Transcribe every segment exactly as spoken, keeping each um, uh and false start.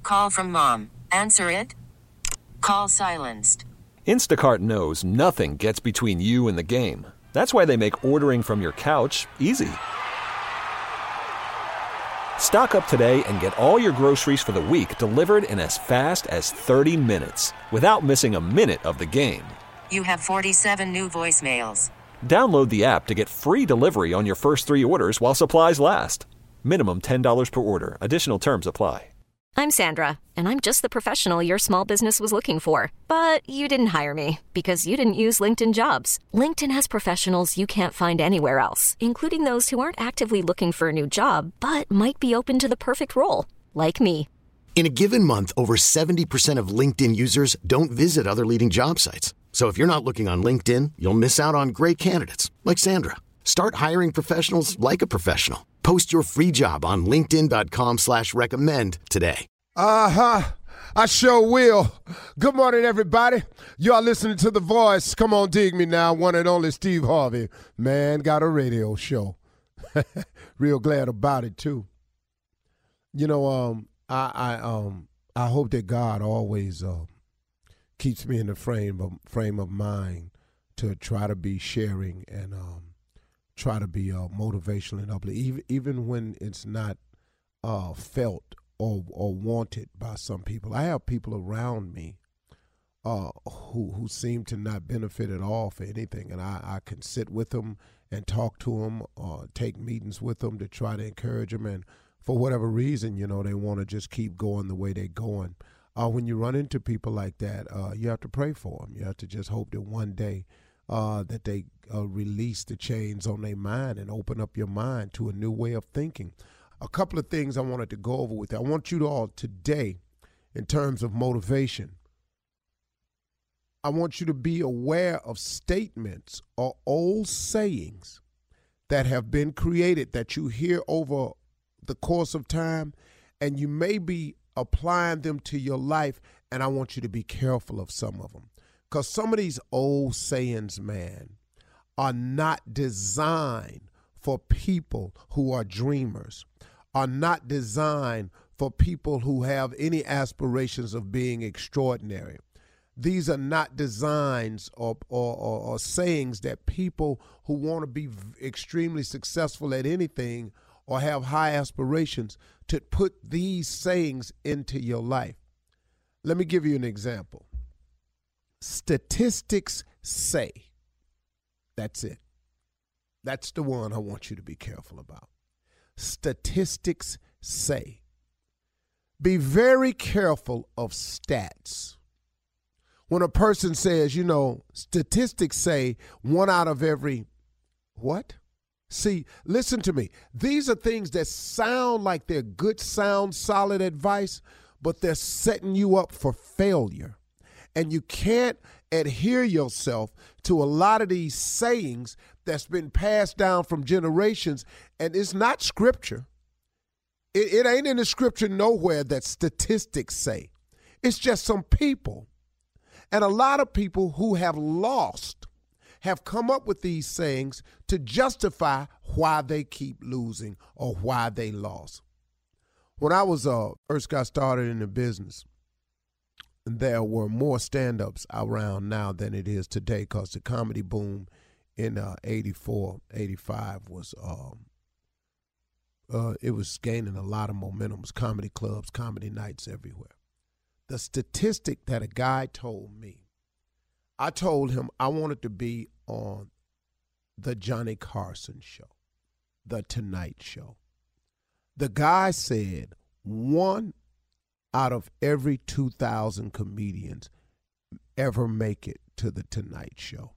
Call from mom. Answer it. Call silenced. Instacart knows nothing gets between you and the game. That's why they make ordering from your couch easy. Stock up today and get all your groceries for the week delivered in as fast as thirty minutes without missing a minute of the game. You have forty-seven new voicemails. Download the app to get free delivery on your first three orders while supplies last. Minimum ten dollars per order. Additional terms apply. I'm Sandra, and I'm just the professional your small business was looking for. But you didn't hire me because you didn't use LinkedIn Jobs. LinkedIn has professionals you can't find anywhere else, including those who aren't actively looking for a new job, but might be open to the perfect role, like me. In a given month, over seventy percent of LinkedIn users don't visit other leading job sites. So if you're not looking on LinkedIn, you'll miss out on great candidates like Sandra. Start hiring professionals like a professional. Post your free job on linkedin.com slash recommend today. Uh-huh. I sure will. Good morning, everybody. You are listening to The Voice. Come on, dig me now. One and only Steve Harvey. Man, got a radio show. Real glad about it, too. You know, um, I, I, um, I hope that God always uh, keeps me in the frame of, frame of mind to try to be sharing and um, try to be uh, motivational and uplifting, even, even when it's not uh, felt or or wanted by some people. I have people around me uh, who who seem to not benefit at all for anything, and I, I can sit with them and talk to them or take meetings with them to try to encourage them, and for whatever reason, you know, they want to just keep going the way they're going. Uh, when you run into people like that, uh, you have to pray for them. You have to just hope that one day uh, that they uh, release the chains on their mind and open up your mind to a new way of thinking. A couple of things I wanted to go over with you. I want you to all today, in terms of motivation, I want you to be aware of statements or old sayings that have been created that you hear over the course of time, and you may be applying them to your life, and I want you to be careful of some of them. Because some of these old sayings, man, are not designed for people who are dreamers, are not designed for people who have any aspirations of being extraordinary. These are not designs or, or, or, or sayings that people who want to be extremely successful at anything or have high aspirations to put these sayings into your life. Let me give you an example. Statistics say. That's it. That's the one I want you to be careful about. Statistics say. Be very careful of stats. When a person says, you know, statistics say one out of every, what? See, listen to me. These are things that sound like they're good, sound, solid advice, but they're setting you up for failure. And you can't adhere yourself to a lot of these sayings that's been passed down from generations, and it's not scripture. It, it ain't in the scripture nowhere that statistics say. It's just some people. And a lot of people who have lost have come up with these sayings to justify why they keep losing or why they lost. When I was uh, first got started in the business, there were more stand-ups around now than it is today, because the comedy boom in uh, eighty-four, eighty-five was um, uh, it was gaining a lot of momentum. It was comedy clubs, comedy nights everywhere. The statistic that a guy told me, I told him I wanted to be on the Johnny Carson show, the Tonight Show. The guy said one out of every two thousand comedians ever make it to the Tonight Show.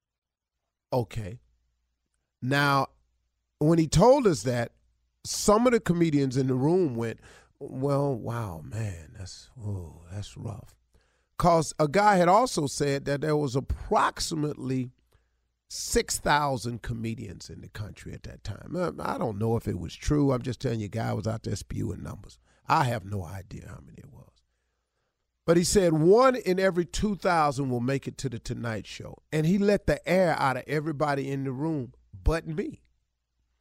Okay. Now, when he told us that, some of the comedians in the room went, well, wow, man, that's, oh, that's rough. Because a guy had also said that there was approximately six thousand comedians in the country at that time. I don't know if it was true. I'm just telling you, guy was out there spewing numbers. I have no idea how many it was. But he said one in every two thousand will make it to the Tonight Show. And he let the air out of everybody in the room but me.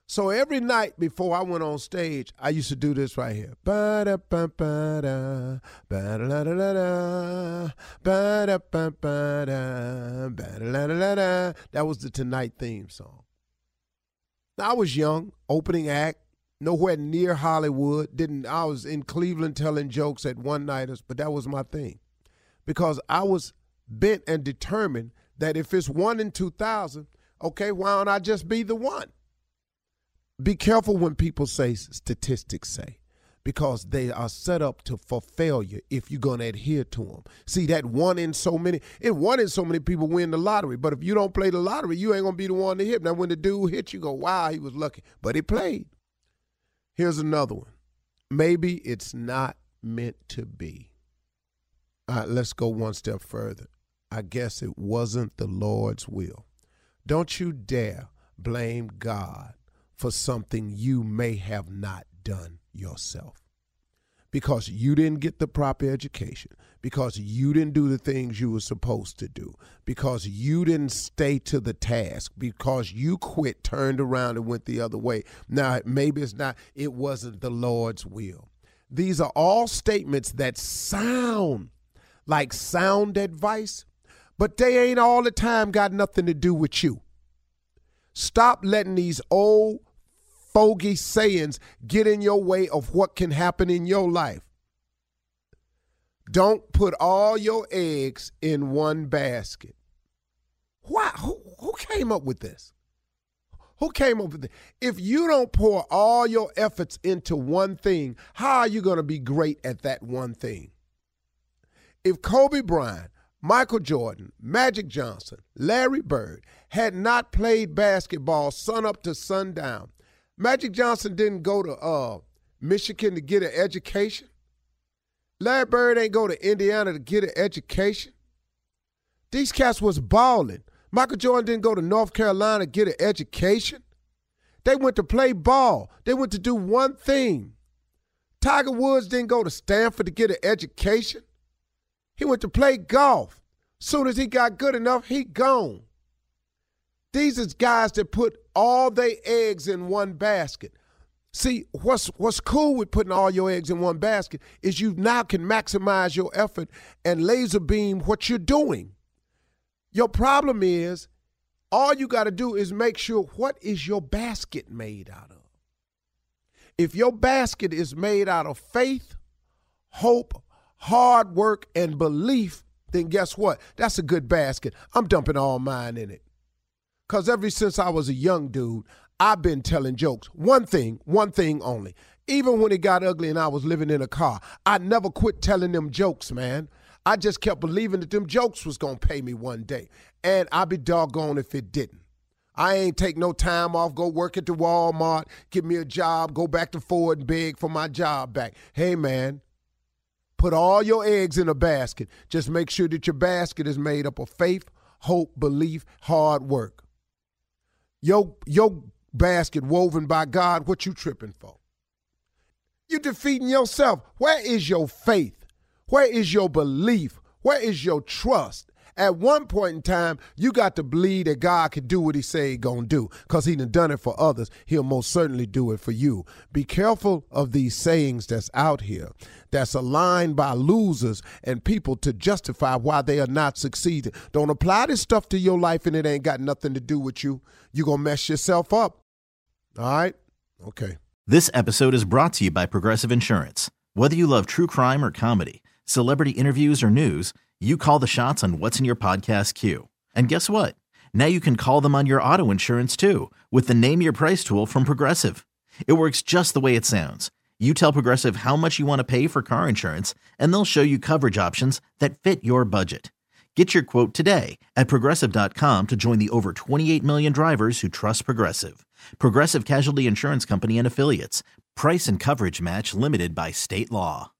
So every night before I went on stage, I used to do this right here. Ba-da-ba-ba-da, ba-da-da-da-da, ba-da-ba-ba-da, ba-da-da-da-da. That was the Tonight theme song. Now, I was young, opening act, nowhere near Hollywood. Didn't I was in Cleveland telling jokes at one-nighters, but that was my thing. Because I was bent and determined that if it's one in two thousand, okay, why don't I just be the one? Be careful when people say statistics say, because they are set up to for failure if you're going to adhere to them. See, that one in so many, it one in so many people win the lottery, but if you don't play the lottery, you ain't going to be the one to hit. Now, when the dude hit, you go, wow, he was lucky, but he played. Here's another one. Maybe it's not meant to be. All right, let's go one step further. I guess it wasn't the Lord's will. Don't you dare blame God for something you may have not done yourself. Because you didn't get the proper education, because you didn't do the things you were supposed to do, because you didn't stay to the task, because you quit, turned around, and went the other way. Now, maybe it's not, it wasn't the Lord's will. These are all statements that sound like sound advice, but they ain't all the time got nothing to do with you. Stop letting these old fogey sayings get in your way of what can happen in your life. Don't put all your eggs in one basket. Why? Who, who came up with this? Who came up with this? If you don't pour all your efforts into one thing, how are you going to be great at that one thing? If Kobe Bryant, Michael Jordan, Magic Johnson, Larry Bird had not played basketball sun up to sundown, Magic Johnson didn't go to uh, Michigan to get an education. Larry Bird ain't go to Indiana to get an education. These cats was balling. Michael Jordan didn't go to North Carolina to get an education. They went to play ball. They went to do one thing. Tiger Woods didn't go to Stanford to get an education. He went to play golf. Soon as he got good enough, he gone. These is guys that put all their eggs in one basket. See, what's what's cool with putting all your eggs in one basket is you now can maximize your effort and laser beam what you're doing. Your problem is all you got to do is make sure what is your basket made out of. If your basket is made out of faith, hope, hard work, and belief, then guess what? That's a good basket. I'm dumping all mine in it. Because ever since I was a young dude, I've been telling jokes. One thing, one thing only. Even when it got ugly and I was living in a car, I never quit telling them jokes, man. I just kept believing that them jokes was going to pay me one day. And I'd be doggone if it didn't. I ain't take no time off, go work at the Walmart, get me a job, go back to Ford and beg for my job back. Hey, man, put all your eggs in a basket. Just make sure that your basket is made up of faith, hope, belief, hard work. Your, your basket woven by God, what you tripping for? You defeating yourself. Where is your faith? Where is your belief? Where is your trust? At one point in time, you got to believe that God can do what he say he gonna do, because he done done it for others. He'll most certainly do it for you. Be careful of these sayings that's out here that's aligned by losers and people to justify why they are not succeeding. Don't apply this stuff to your life and it ain't got nothing to do with you. You're gonna mess yourself up. All right? Okay. This episode is brought to you by Progressive Insurance. Whether you love true crime or comedy, celebrity interviews or news, you call the shots on what's in your podcast queue. And guess what? Now you can call them on your auto insurance too with the Name Your Price tool from Progressive. It works just the way it sounds. You tell Progressive how much you want to pay for car insurance, and they'll show you coverage options that fit your budget. Get your quote today at Progressive dot com to join the over twenty-eight million drivers who trust Progressive. Progressive Casualty Insurance Company and Affiliates. Price and coverage match limited by state law.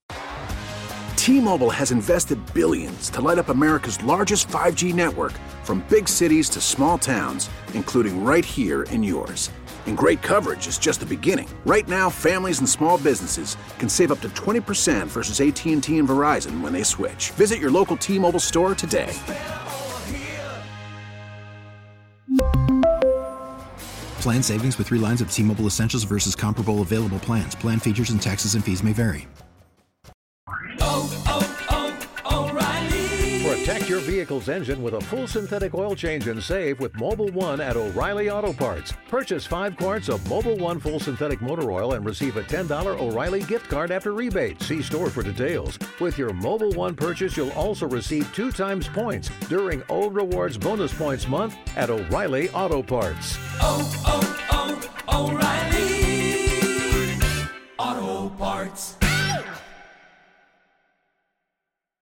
T-Mobile has invested billions to light up America's largest five G network, from big cities to small towns, including right here in yours. And great coverage is just the beginning. Right now, families and small businesses can save up to twenty percent versus A T and T and Verizon when they switch. Visit your local T-Mobile store today. Plan savings with three lines of T-Mobile Essentials versus comparable available plans. Plan features and taxes and fees may vary. Oh, oh, oh, O'Reilly. Protect your vehicle's engine with a full synthetic oil change and save with Mobil one at O'Reilly Auto Parts. Purchase five quarts of Mobil one full synthetic motor oil and receive a ten dollars O'Reilly gift card after rebate. See store for details. With your Mobil one purchase, you'll also receive two times points during O Rewards Bonus Points Month at O'Reilly Auto Parts. Oh, oh,